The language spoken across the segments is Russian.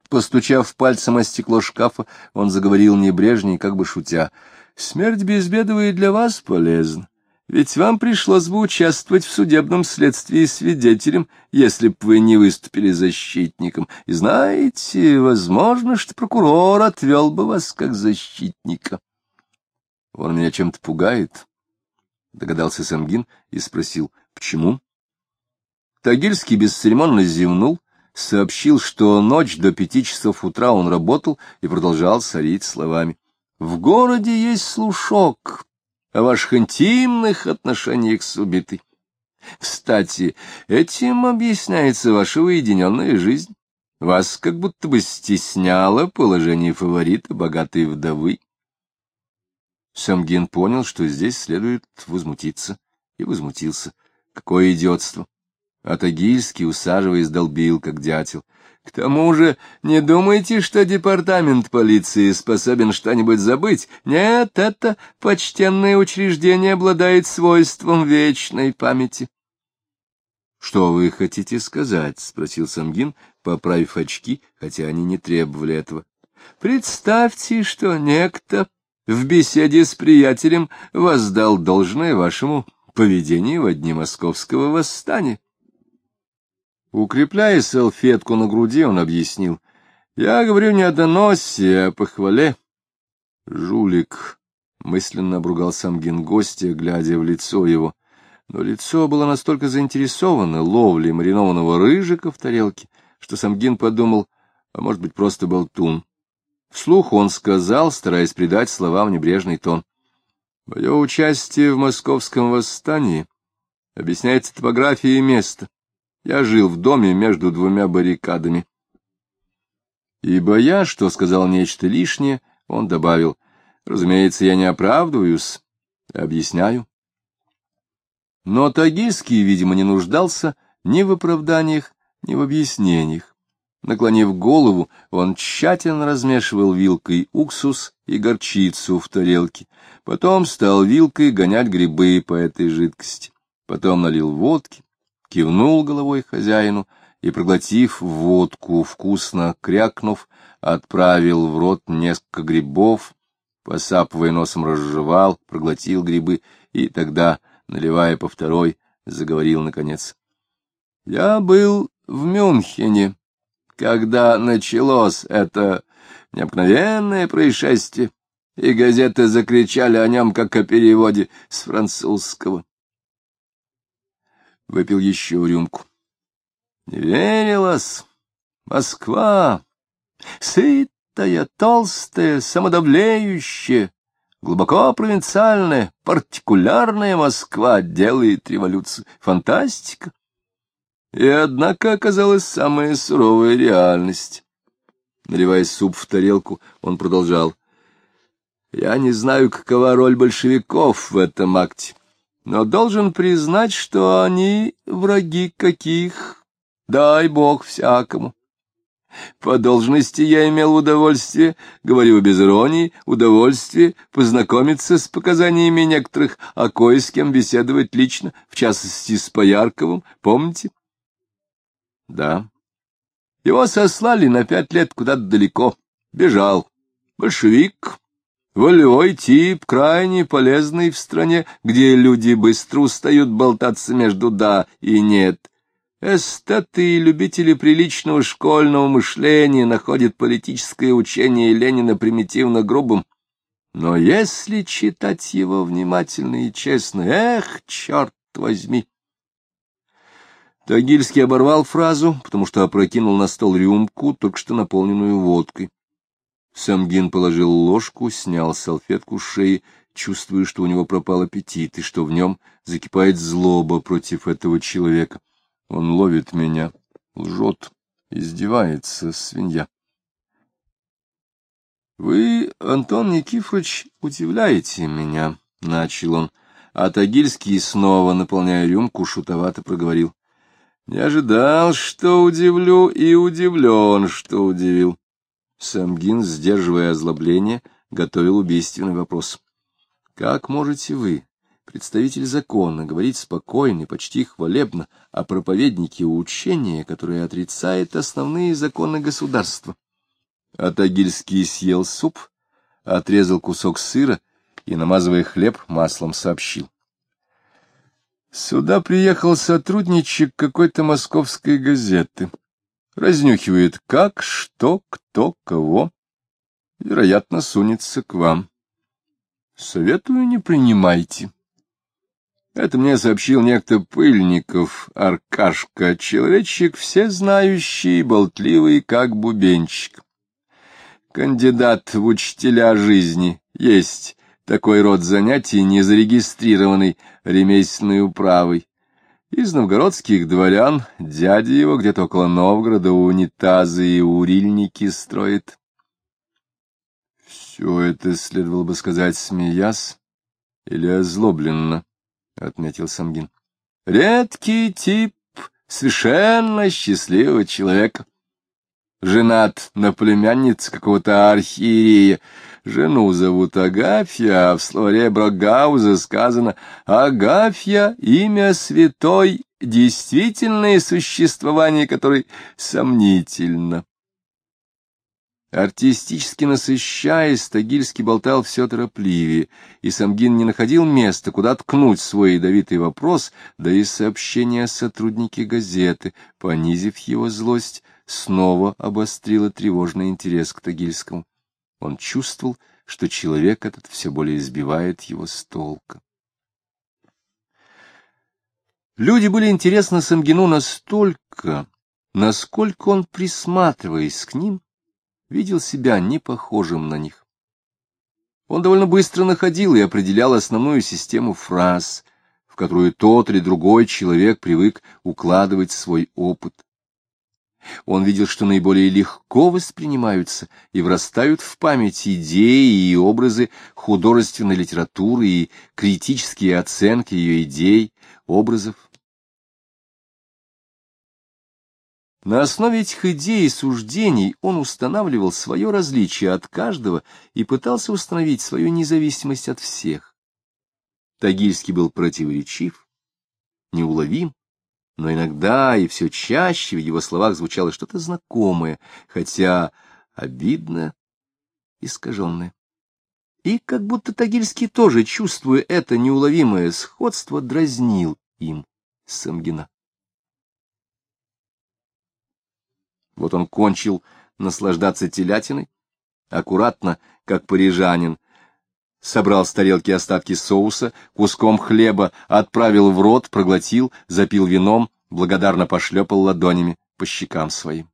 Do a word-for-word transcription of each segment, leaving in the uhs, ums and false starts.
Постучав пальцем о стекло шкафа, он заговорил небрежней, как бы шутя. — Смерть без беды и для вас полезна. Ведь вам пришлось бы участвовать в судебном следствии свидетелем, если б вы не выступили защитником. И знаете, возможно, что прокурор отвел бы вас как защитника. — Он меня чем-то пугает, — догадался Самгин и спросил, — почему? Тагильский бесцеремонно зевнул, сообщил, что ночь до пяти часов утра он работал и продолжал сорить словами. — В городе есть слушок о ваших интимных отношениях с убитой. Кстати, этим объясняется ваша уединенная жизнь. Вас как будто бы стесняло положение фаворита богатой вдовы. Самгин понял, что здесь следует возмутиться, и возмутился. Какое идиотство! А Тагильский, усаживаясь, долбил, как дятел. К тому же, не думайте, что департамент полиции способен что-нибудь забыть. Нет, это почтенное учреждение обладает свойством вечной памяти. — Что вы хотите сказать? — спросил Самгин, поправив очки, хотя они не требовали этого. — Представьте, что некто в беседе с приятелем воздал должное вашему поведению во дни московского восстания. Укрепляя салфетку на груди, он объяснил. — Я говорю не о доносе, а о похвале. — Жулик! — мысленно обругал Самгин гостя, глядя в лицо его. Но лицо было настолько заинтересовано ловлей маринованного рыжика в тарелке, что Самгин подумал, а может быть, просто болтун. Вслух он сказал, стараясь придать словам небрежный тон. — Мое участие в московском восстании объясняется топографией места. Я жил в доме между двумя баррикадами. И, боясь, что сказал нечто лишнее, он добавил, разумеется, я не оправдываюсь, объясняю. Но Тагильский, видимо, не нуждался ни в оправданиях, ни в объяснениях. Наклонив голову, он тщательно размешивал вилкой уксус и горчицу в тарелке, потом стал вилкой гонять грибы по этой жидкости, потом налил водки, кивнул головой хозяину и, проглотив водку, вкусно крякнув, отправил в рот несколько грибов, посапывая носом, разжевал, проглотил грибы и тогда, наливая по второй, заговорил наконец. — Я был в Мюнхене, когда началось это необыкновенное происшествие, и газеты закричали о нем, как о переводе с французского. Выпил еще рюмку. Не верилось. Москва, сытая, толстая, самодовлеющая, глубоко провинциальная, партикулярная Москва делает революцию. Фантастика. И однако оказалась самая суровая реальность. Наливая суп в тарелку, он продолжал. Я не знаю, какова роль большевиков в этом акте, но должен признать, что они враги каких, дай бог всякому. По должности я имел удовольствие, говорю без иронии, удовольствие познакомиться с показаниями некоторых, а кое с кем беседовать лично, в частности с Поярковым, помните? Да. Его сослали на пять лет куда-то далеко, бежал. Большевик. Волевой тип, крайне полезный в стране, где люди быстро устают болтаться между «да» и «нет». Эстеты и любители приличного школьного мышления находят политическое учение Ленина примитивно грубым. Но если читать его внимательно и честно, эх, черт возьми! Тагильский оборвал фразу, потому что опрокинул на стол рюмку, только что наполненную водкой. Самгин положил ложку, снял салфетку с шеи, чувствуя, что у него пропал аппетит, и что в нем закипает злоба против этого человека. Он ловит меня, лжет, издевается, свинья. — Вы, Антон Никифорович, удивляете меня, — начал он, а Тагильский, снова наполняя рюмку, шутовато проговорил. — Не ожидал, что удивлю, и удивлен, что удивил. Самгин, сдерживая озлобление, готовил убийственный вопрос. — Как можете вы, представитель закона, говорить спокойно и почти хвалебно о проповеднике учения, которое отрицает основные законы государства? А Тагильский съел суп, отрезал кусок сыра и, намазывая хлеб, маслом сообщил. Сюда приехал сотрудничек какой-то московской газеты. Разнюхивает, как, что, кто, кого. Вероятно, сунется к вам. Советую, не принимайте. Это мне сообщил некто Пыльников, Аркашка, человечек всезнающий и болтливый, как бубенчик. Кандидат в учителя жизни, есть такой род занятий, не зарегистрированный ремесленной управой. Из новгородских дворян дядя его где-то около Новгорода унитазы и урильники строит. Все это следовало бы сказать, смеясь или озлобленно, — отметил Самгин. Редкий тип совершенно счастливого человека. Женат на племяннице какого-то архиерея. Жену зовут Агафья, а в словаре Брогауза сказано «Агафья — имя святой, действительное существование которой сомнительно». Артистически насыщаясь, Тагильский болтал все торопливее, и Самгин не находил места, куда ткнуть свой ядовитый вопрос, да и сообщение о сотруднике газеты, понизив его злость, снова обострило тревожный интерес к Тагильскому. Он чувствовал, что человек этот все более избивает его с толка. Люди были интересны Самгину настолько, насколько он, присматриваясь к ним, видел себя не похожим на них. Он довольно быстро находил и определял основную систему фраз, в которую тот или другой человек привык укладывать свой опыт. Он видел, что наиболее легко воспринимаются и врастают в память идеи и образы художественной литературы и критические оценки ее идей, образов. На основе этих идей и суждений он устанавливал свое различие от каждого и пытался установить свою независимость от всех. Тагильский был противоречив, неуловим, но иногда и все чаще в его словах звучало что-то знакомое, хотя обидное, искаженное. И как будто Тагильский тоже, чувствуя это неуловимое сходство, дразнил им Самгина. Вот он кончил наслаждаться телятиной, аккуратно, как парижанин, собрал с тарелки остатки соуса, куском хлеба отправил в рот, проглотил, запил вином, благодарно пошлепал ладонями по щекам своим.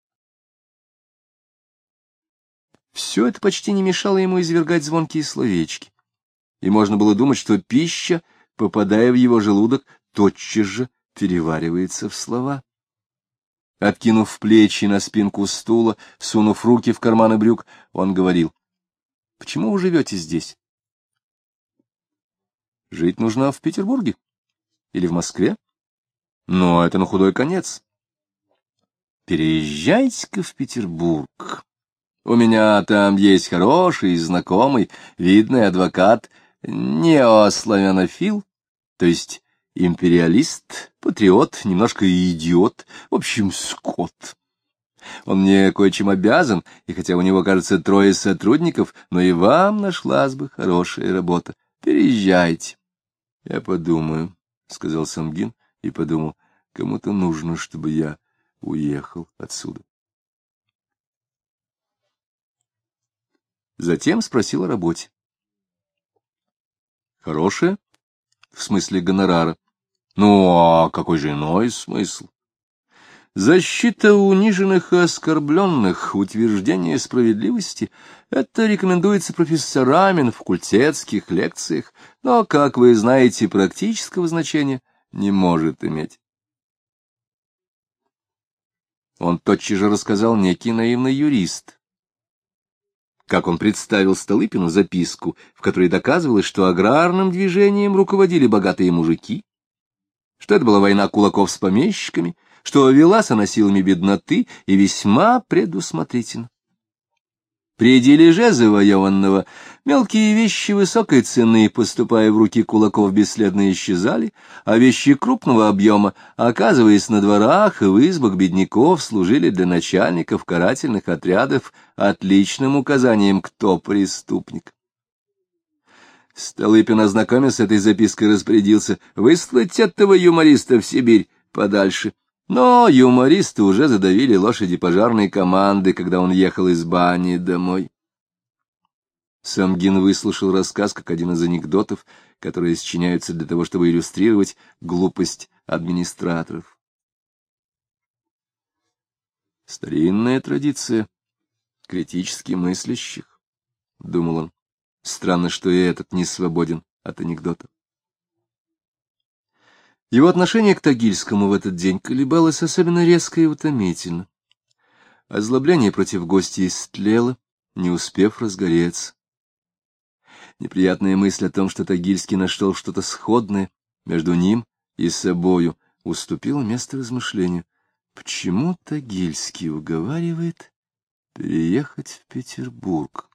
Все это почти не мешало ему извергать звонкие словечки, и можно было думать, что пища, попадая в его желудок, тотчас же переваривается в слова. Откинув плечи на спинку стула, сунув руки в карманы брюк, он говорил: — Почему вы живете здесь? — Жить нужно в Петербурге или в Москве. Но это на худой конец. — Переезжайте-ка в Петербург. У меня там есть хороший знакомый, видный адвокат, неославянофил, то есть империалист, патриот, немножко идиот, в общем, скот. Он мне кое-чем обязан, и хотя у него, кажется, трое сотрудников, но и вам нашлась бы хорошая работа. Переезжайте. — Я подумаю, — сказал Самгин, и подумал, кому-то нужно, чтобы я уехал отсюда. Затем спросил о работе. — Хорошая? В смысле гонорара. Ну, а какой же иной смысл? Защита униженных и оскорбленных, утверждение справедливости — это рекомендуется профессорами на факультетских лекциях, но, как вы знаете, практического значения не может иметь. Он тотчас же рассказал некий наивный юрист, как он представил Столыпину записку, в которой доказывалось, что аграрным движением руководили богатые мужики, что это была война кулаков с помещиками, что велась она силами бедноты и весьма предусмотрительно. При дележе завоеванного мелкие вещи высокой цены, поступая в руки кулаков, бесследно исчезали, а вещи крупного объема, оказываясь на дворах и в избах бедняков, служили для начальников карательных отрядов отличным указанием, кто преступник. Столыпин, ознакомясь с этой запиской, распорядился выслать этого юмориста в Сибирь подальше. Но юмористы уже задавили лошади пожарной команды, когда он ехал из бани домой. Самгин выслушал рассказ как один из анекдотов, которые сочиняются для того, чтобы иллюстрировать глупость администраторов. Старинная традиция критически мыслящих, — думал он. Странно, что и этот не свободен от анекдота. Его отношение к Тагильскому в этот день колебалось особенно резко и утомительно. Озлобление против гостя истлело, не успев разгореться. Неприятная мысль о том, что Тагильский нашел что-то сходное между ним и собою, уступила место размышлению. Почему Тагильский уговаривает переехать в Петербург?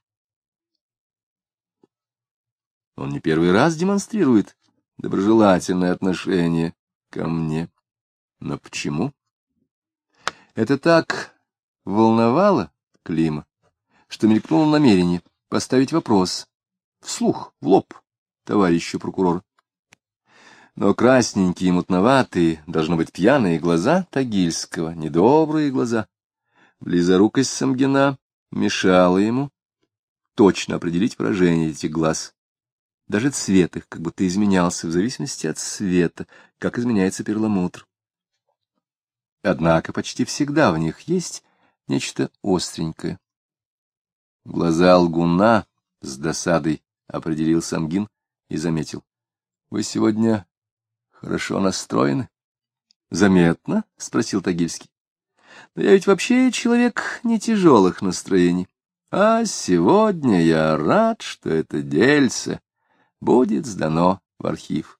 Он не первый раз демонстрирует доброжелательное отношение ко мне. Но почему? Это так волновало Клима, что мелькнуло намерение поставить вопрос вслух, в лоб, товарищу прокурора. Но красненькие, мутноватые, должно быть, пьяные глаза Тагильского, недобрые глаза, близорукость Самгина мешала ему точно определить выражение этих глаз. Даже цвет их как будто изменялся в зависимости от света, как изменяется перламутр. Однако почти всегда в них есть нечто остренькое. Глаза лгуна с досадой определил Самгин и заметил. — Вы сегодня хорошо настроены? — Заметно? — спросил Тагильский. — Но я ведь вообще человек не тяжелых настроений. А сегодня я рад, что это дельце будет сдано в архив.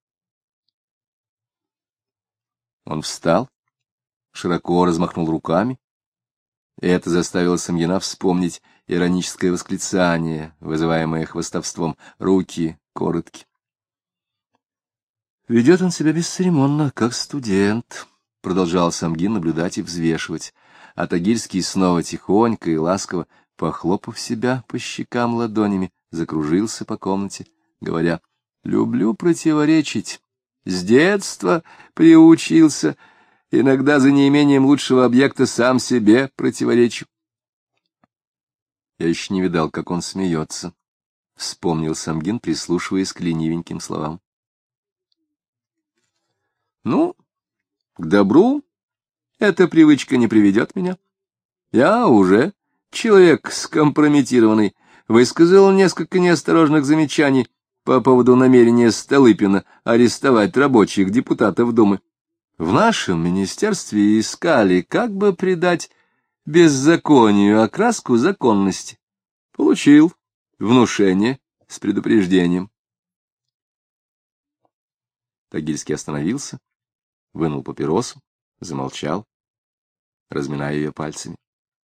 Он встал, широко размахнул руками. Это заставило Самгина вспомнить ироническое восклицание, вызываемое хвастовством: руки коротки. Ведет он себя бесцеремонно, как студент, — продолжал Самгин наблюдать и взвешивать, а Тагильский снова тихонько и ласково, похлопав себя по щекам ладонями, закружился по комнате, говоря: люблю противоречить, с детства приучился, иногда за неимением лучшего объекта сам себе противоречу. Я еще не видал, как он смеется, — вспомнил Самгин, прислушиваясь к ленивеньким словам. Ну, к добру эта привычка не приведет меня. Я уже человек скомпрометированный, высказал несколько неосторожных замечаний по поводу намерения Столыпина арестовать рабочих депутатов Думы. В нашем министерстве искали, как бы придать беззаконию окраску законности. Получил внушение с предупреждением. Тагильский остановился, вынул папиросу, замолчал, разминая ее пальцами.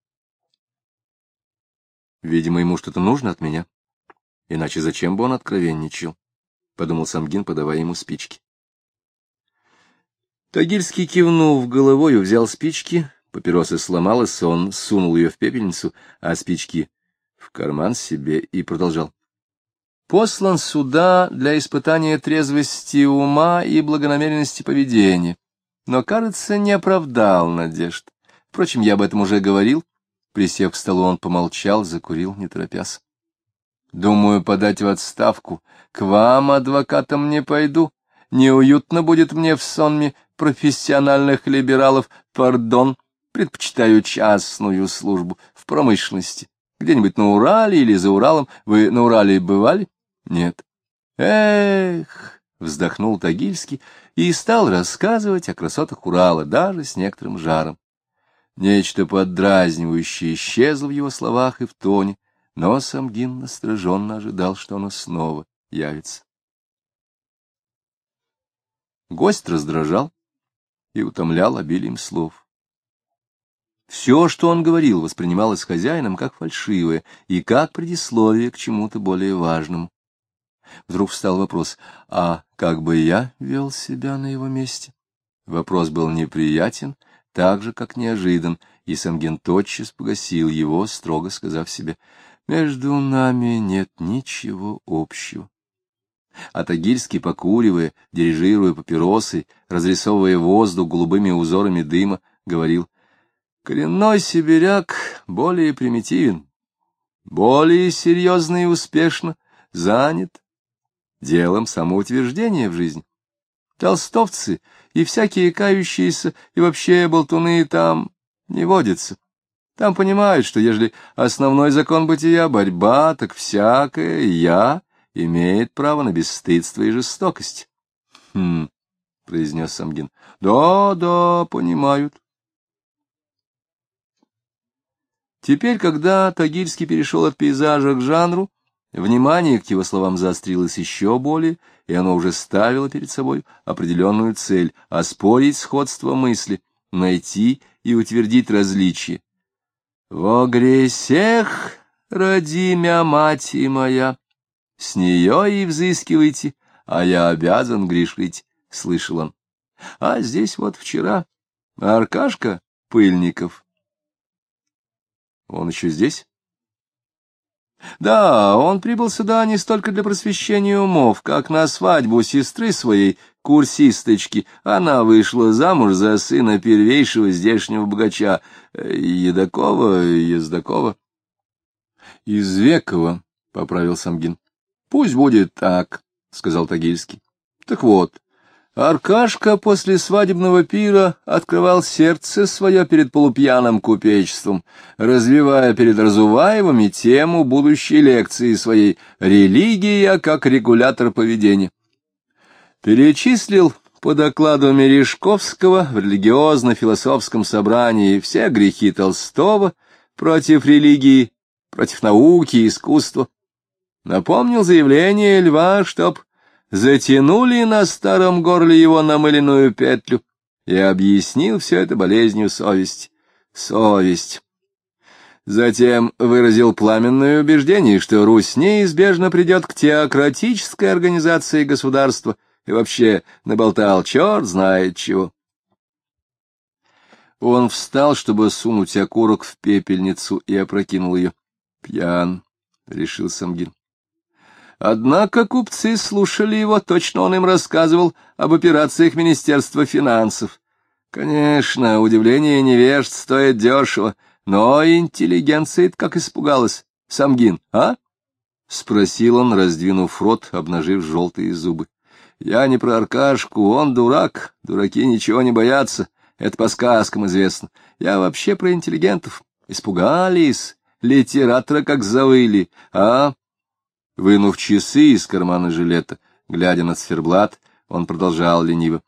Видимо, ему что-то нужно от меня. Иначе зачем бы он откровенничал? — подумал Самгин, подавая ему спички. Тагильский, кивнув головою, взял спички, папироса сломалась, он сунул ее в пепельницу, а спички в карман себе и продолжал. Послан сюда для испытания трезвости ума и благонамеренности поведения, но, кажется, не оправдал надежд. Впрочем, я об этом уже говорил. Присев к столу, он помолчал, закурил, не торопясь. Думаю подать в отставку. К вам, адвокатам, не пойду. Неуютно будет мне в сонме профессиональных либералов. Пардон, предпочитаю частную службу в промышленности. Где-нибудь на Урале или за Уралом. Вы на Урале бывали? Нет. Эх, вздохнул Тагильский и стал рассказывать о красотах Урала, даже с некоторым жаром. Нечто поддразнивающее исчезло в его словах и в тоне, но Самгин настороженно ожидал, что оно снова явится. Гость раздражал и утомлял обилием слов. Все, что он говорил, воспринималось хозяином как фальшивое и как предисловие к чему-то более важному. Вдруг встал вопрос: а как бы я вел себя на его месте? Вопрос был неприятен, так же, как неожидан, и Самгин тотчас погасил его, строго сказав себе: между нами нет ничего общего. А Тагильский, покуривая, дирижируя папиросой, разрисовывая воздух голубыми узорами дыма, говорил: коренной сибиряк более примитивен, более серьезно и успешно занят делом самоутверждения в жизни. Толстовцы и всякие кающиеся и вообще болтуны там не водятся. Там понимают, что ежели основной закон бытия — борьба, так всякое «я» имеет право на бесстыдство и жестокость. — Хм, — произнес Самгин. — Да, да, понимают. Теперь, когда Тагильский перешел от пейзажа к жанру, внимание к его словам заострилось еще более, и оно уже ставило перед собой определенную цель — оспорить сходство мысли, найти и утвердить различия. «Во гресех, родимя мать моя, с нее и взыскивайте, а я обязан грешить», — слышал он. А здесь вот вчера Аркашка Пыльников. Он еще здесь? Да, он прибыл сюда не столько для просвещения умов, как на свадьбу сестры своей, курсисточки. Она вышла замуж за сына первейшего здешнего богача, Едакова, Ездакова. — Извекова, — поправил Самгин. — Пусть будет так, — сказал Тагильский. — Так вот, Аркашка после свадебного пира открывал сердце свое перед полупьяным купечеством, развивая перед Разуваевыми тему будущей лекции своей «Религия как регулятор поведения». Перечислил по докладу Мережковского в религиозно-философском собрании все грехи Толстого против религии, против науки и искусства. Напомнил заявление Льва, чтоб затянули на старом горле его намыленную петлю, и объяснил все это болезнью совести. Совесть. Затем выразил пламенное убеждение, что Русь неизбежно придет к теократической организации государства, и вообще наболтал черт знает чего. Он встал, чтобы сунуть окурок в пепельницу, и опрокинул ее. Пьян, — решил Самгин. Однако купцы слушали его, точно он им рассказывал об операциях Министерства финансов. Конечно, удивление невежд стоит дешево, но интеллигенция как испугалась. Самгин, а? — спросил он, раздвинув рот, обнажив желтые зубы. — Я не про Аркашку, он дурак, дураки ничего не боятся, это по сказкам известно. Я вообще про интеллигентов. Испугались, литератора как завыли, а? Вынув часы из кармана жилета, глядя на циферблат, он продолжал лениво.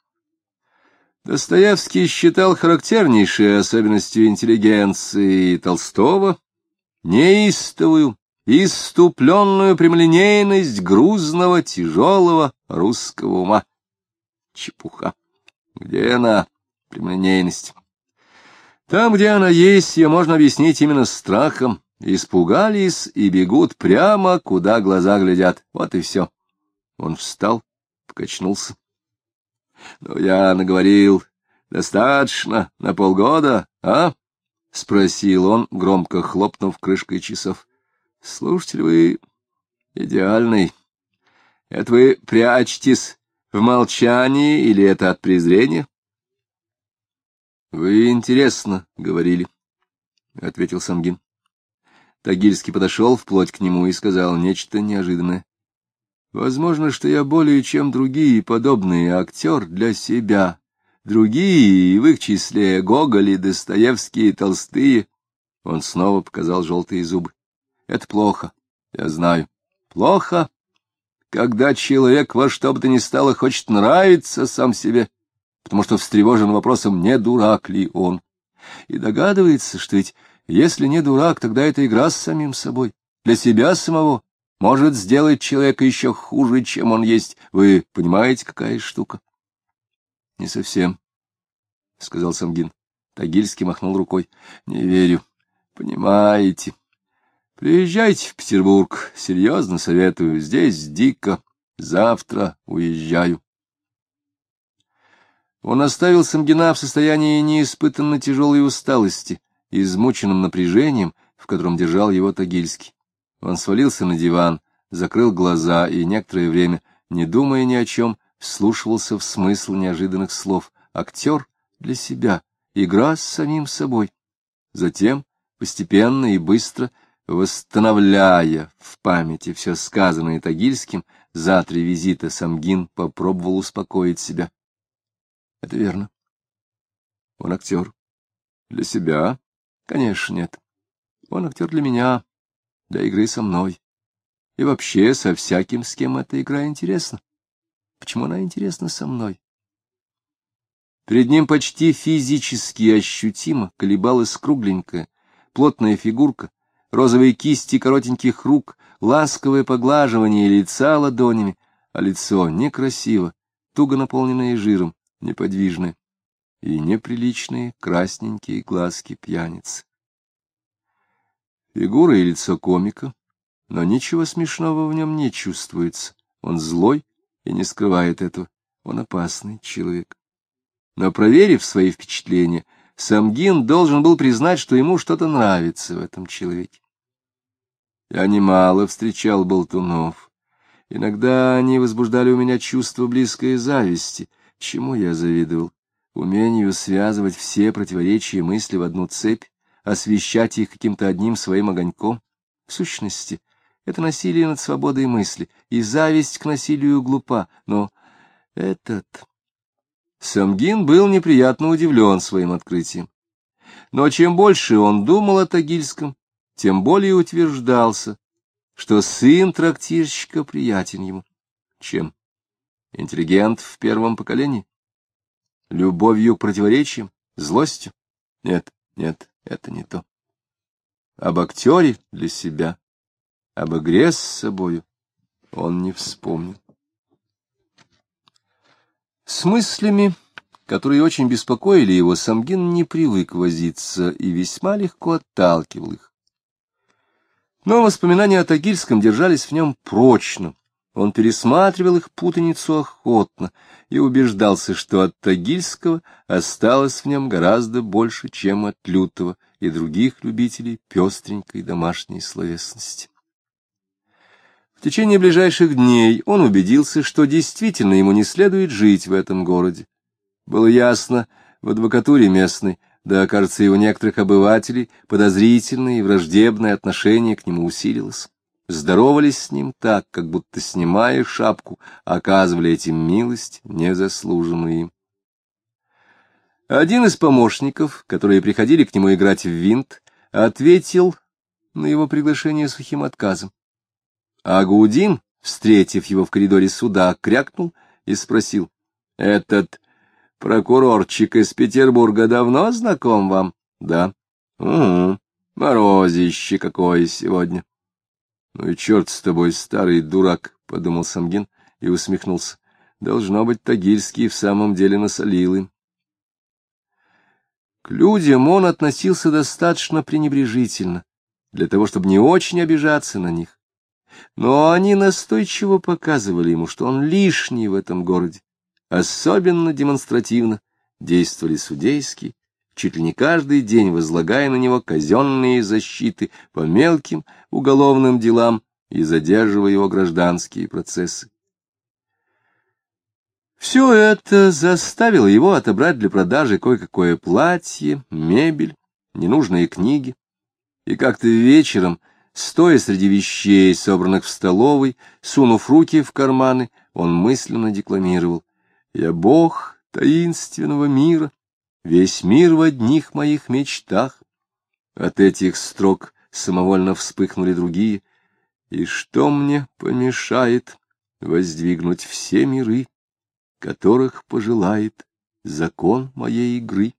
Достоевский считал характернейшей особенностью интеллигенции Толстого неистовую, исступленную прямолинейность грузного, тяжелого русского ума. Чепуха. Где она, прямолинейность? Там, где она есть, ее можно объяснить именно страхом. Испугались и бегут прямо, куда глаза глядят. Вот и все. Он встал, покачнулся. — Ну, я наговорил. Достаточно на полгода, а? — спросил он, громко хлопнув крышкой часов. — Слушатель вы идеальный. Это вы прячетесь в молчании или это от презрения? — Вы интересно говорили, — ответил Самгин. Тагильский подошел вплоть к нему и сказал нечто неожиданное. Возможно, что я более чем другие подобные актер для себя. Другие, в их числе Гоголь и Достоевский и Толстые. Он снова показал желтые зубы. Это плохо, я знаю. Плохо, когда человек во что бы то ни стало хочет нравиться сам себе, потому что встревожен вопросом, не дурак ли он. И догадывается, что ведь если не дурак, тогда это игра с самим собой. Для себя самого может сделать человека еще хуже, чем он есть. Вы понимаете, какая штука? — Не совсем, — сказал Самгин. Тагильский махнул рукой. — Не верю. Понимаете. Приезжайте в Петербург. Серьезно советую. Здесь дико. Завтра уезжаю. Он оставил Самгина в состоянии неиспытанно тяжелой усталости, измученным напряжением, в котором держал его Тагильский. Он свалился на диван, закрыл глаза и некоторое время, не думая ни о чем, вслушивался в смысл неожиданных слов. Актер для себя, игра с самим собой. Затем, постепенно и быстро, восстановляя в памяти все сказанное Тагильским, за три визита Самгин попробовал успокоить себя. Это верно. Он актер. Для себя? Конечно, нет. Он актер для меня, для игры со мной. И вообще со всяким, с кем эта игра интересна. Почему она интересна со мной? Перед ним почти физически ощутимо колебалась кругленькая, плотная фигурка, розовые кисти коротеньких рук, ласковое поглаживание лица ладонями, а лицо некрасиво, туго наполненное жиром, неподвижное, и неприличные красненькие глазки пьяницы. Фигура и лицо комика, но ничего смешного в нем не чувствуется. Он злой и не скрывает этого. Он опасный человек. Но, проверив свои впечатления, Самгин должен был признать, что ему что-то нравится в этом человеке. Я немало встречал болтунов. Иногда они возбуждали у меня чувство близкой зависти. Чему я завидовал? Умению связывать все противоречия мысли в одну цепь, освещать их каким-то одним своим огоньком. В сущности, это насилие над свободой мысли, и зависть к насилию глупа. Но этот... Самгин был неприятно удивлен своим открытием. Но чем больше он думал о Тагильском, тем более утверждался, что сын трактирщика приятен ему. Чем? Интеллигент в первом поколении? Любовью к противоречиям? Злостью? Нет, нет, это не то. Об актере для себя, об игре с собою он не вспомнил. С мыслями, которые очень беспокоили его, Самгин не привык возиться и весьма легко отталкивал их. Но воспоминания о Тагильском держались в нем прочно. Он пересматривал их путаницу охотно и убеждался, что от Тагильского осталось в нем гораздо больше, чем от Лютова и других любителей пестренькой домашней словесности. В течение ближайших дней он убедился, что действительно ему не следует жить в этом городе. Было ясно в адвокатуре местной, да, кажется, и у некоторых обывателей, подозрительное и враждебное отношение к нему усилилось. Здоровались с ним так, как будто, снимая шапку, оказывали этим милость, незаслуженную им. Один из помощников, которые приходили к нему играть в винт, ответил на его приглашение сухим отказом. А Гаудин, встретив его в коридоре суда, крякнул и спросил: — Этот прокурорчик из Петербурга давно знаком вам? — Да. — Угу. Морозище какое сегодня. — Ну и черт с тобой, старый дурак, — подумал Самгин и усмехнулся. Должно быть, Тагильский в самом деле насолил им. К людям он относился достаточно пренебрежительно, для того, чтобы не очень обижаться на них. Но они настойчиво показывали ему, что он лишний в этом городе. Особенно демонстративно действовали судейские, чуть ли не каждый день возлагая на него казенные защиты по мелким уголовным делам и задерживая его гражданские процессы. Все это заставило его отобрать для продажи кое-какое платье, мебель, ненужные книги, и как-то вечером, стоя среди вещей, собранных в столовой, сунув руки в карманы, он мысленно декламировал: «Я бог таинственного мира, весь мир в одних моих мечтах». От этих строк самовольно вспыхнули другие: «И что мне помешает воздвигнуть все миры, которых пожелает закон моей игры?»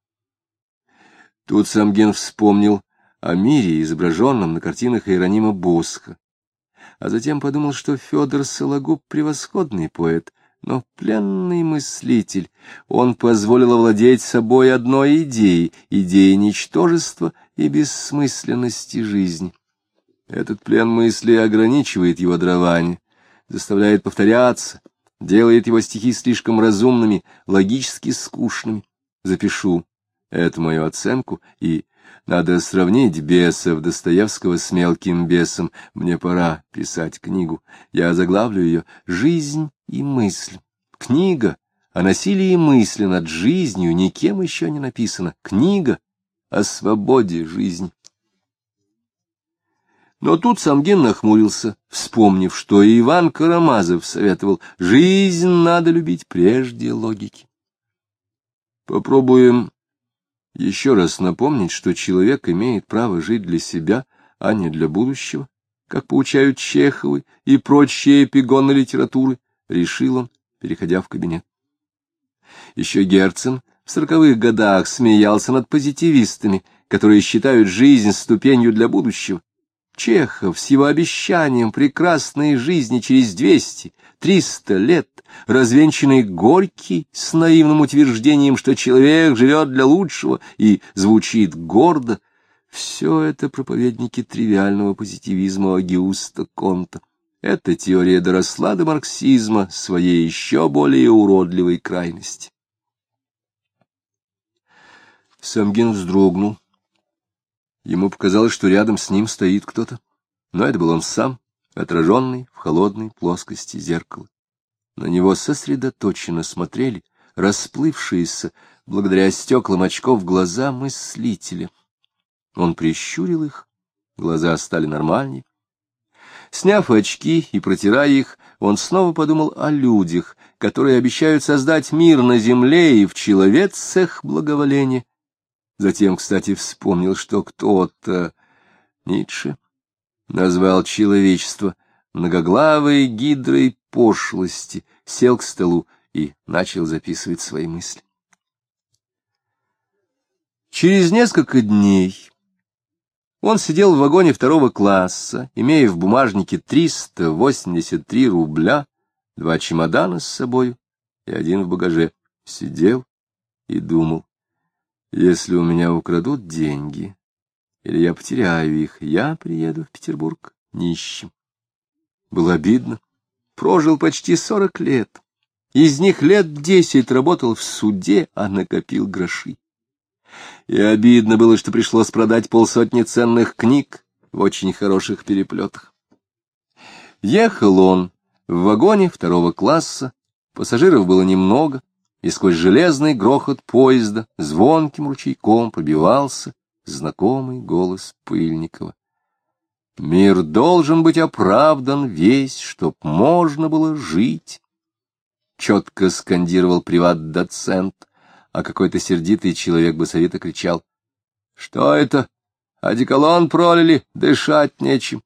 Тут Самгин вспомнил о мире, изображенном на картинах Иеронима Босха, а затем подумал, что Федор Сологуб — превосходный поэт, Но пленный мыслитель, он позволил овладеть собой одной идеей, идеей ничтожества и бессмысленности жизни. Этот плен мысли ограничивает его дарование, заставляет повторяться, делает его стихи слишком разумными, логически скучными. Запишу эту мою оценку, и надо сравнить бесов Достоевского с мелким бесом. Мне пора писать книгу. Я заглавлю ее «Жизнь и мысль». Книга о насилии мысли над жизнью никем еще не написана. Книга о свободе жизни. Но тут Самгин нахмурился, вспомнив, что и Иван Карамазов советовал: жизнь надо любить прежде логики. Попробуем еще раз напомнить, что человек имеет право жить для себя, а не для будущего, как поучают Чеховы и прочие эпигоны литературы, решил он, переходя в кабинет. Еще Герцен в сороковых годах смеялся над позитивистами, которые считают жизнь ступенью для будущего. Чехов с его обещанием прекрасной жизни через двести триста лет, развенчанный Горький с наивным утверждением, что человек живет для лучшего и звучит гордо, все это проповедники тривиального позитивизма Агюста Конта. Эта теория доросла до марксизма, своей еще более уродливой крайности. Самгин вздрогнул. Ему показалось, что рядом с ним стоит кто-то, но это был он сам, отраженный в холодной плоскости зеркала. На него сосредоточенно смотрели расплывшиеся, благодаря стеклам очков, глаза мыслителя. Он прищурил их, глаза стали нормальнее. Сняв очки и протирая их, он снова подумал о людях, которые обещают создать мир на земле и в человецах благоволение. Затем, кстати, вспомнил, что кто-то, Ницше, назвал человечество многоглавой гидрой пошлости, сел к столу и начал записывать свои мысли. Через несколько дней он сидел в вагоне второго класса, имея в бумажнике триста восемьдесят три рубля, два чемодана с собою и один в багаже. Сидел и думал: если у меня украдут деньги, или я потеряю их, я приеду в Петербург нищим. Было обидно. Прожил почти сорок лет. Из них лет десять работал в суде, а накопил гроши. И обидно было, что пришлось продать полсотни ценных книг в очень хороших переплетах. Ехал он в вагоне второго класса, пассажиров было немного, и сквозь железный грохот поезда звонким ручейком пробивался знакомый голос Пыльникова. «Мир должен быть оправдан весь, чтоб можно было жить», — четко скандировал приват-доцент, а какой-то сердитый человек басовито кричал: «Что это? Одеколон пролили, дышать нечем».